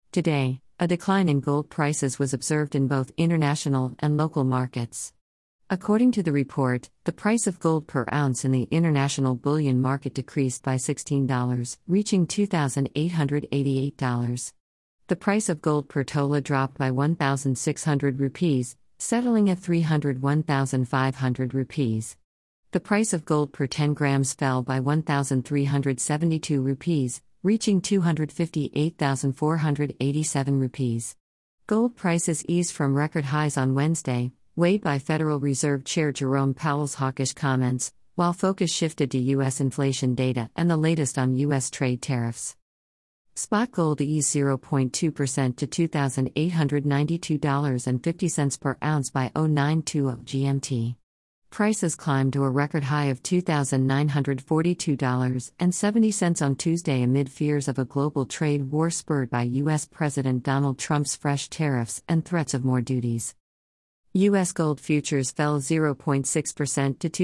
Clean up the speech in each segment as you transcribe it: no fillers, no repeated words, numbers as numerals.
Today, a decline in gold prices was observed in both international and local markets. According to the report, the price of gold per ounce in the international bullion market decreased by $16, reaching $2,888. The price of gold per tola dropped by 1,600 rupees, settling at 301,500 rupees. The price of gold per 10 grams fell by 1,372 rupees, reaching 258,487 rupees. Gold prices eased from record highs on Wednesday, weighed by Federal Reserve Chair Jerome Powell's hawkish comments, while focus shifted to U.S. inflation data and the latest on U.S. trade tariffs. Spot gold eased 0.2% to $2,892.50 per ounce by 0.92 GMT. Prices climbed to a record high of $2,942.70 on Tuesday amid fears of a global trade war spurred by U.S. President Donald Trump's fresh tariffs and threats of more duties. U.S. gold futures fell 0.6% to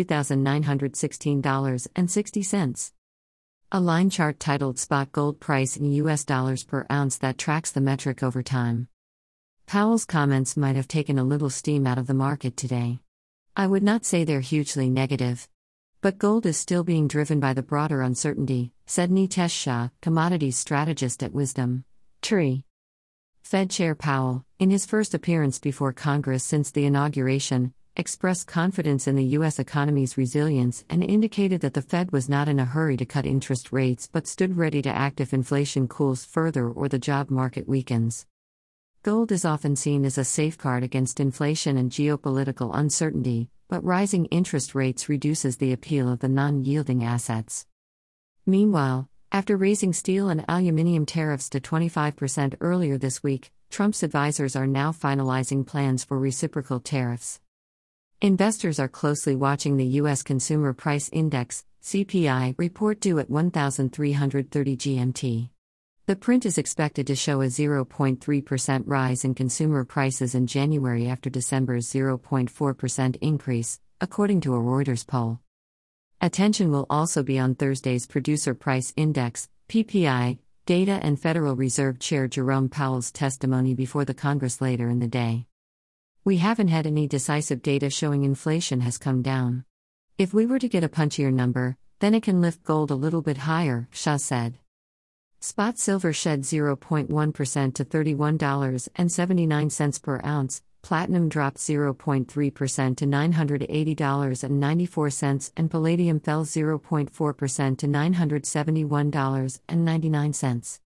$2,916.60. A line chart titled Spot Gold Price in U.S. Dollars per ounce that tracks the metric over time. Powell's comments might have taken a little steam out of the market today. I would not say they're hugely negative. But gold is still being driven by the broader uncertainty, said Nitesh Shah, commodities strategist at Wisdom Tree. Fed Chair Powell, in his first appearance before Congress since the inauguration, expressed confidence in the U.S. economy's resilience and indicated that the Fed was not in a hurry to cut interest rates but stood ready to act if inflation cools further or the job market weakens. Gold is often seen as a safeguard against inflation and geopolitical uncertainty, but rising interest rates reduces the appeal of the non-yielding assets. Meanwhile, after raising steel and aluminum tariffs to 25% earlier this week, Trump's advisors are now finalizing plans for reciprocal tariffs. Investors are closely watching the U.S. Consumer Price Index (CPI) report due at 1,330 GMT. The print is expected to show a 0.3% rise in consumer prices in January after December's 0.4% increase, according to a Reuters poll. Attention will also be on Thursday's Producer Price Index (PPI) data and Federal Reserve Chair Jerome Powell's testimony before the Congress later in the day. We haven't had any decisive data showing inflation has come down. If we were to get a punchier number, then it can lift gold a little bit higher, Shah said. Spot silver shed 0.1% to $31.79 per ounce, platinum dropped 0.3% to $980.94, and palladium fell 0.4% to $971.99.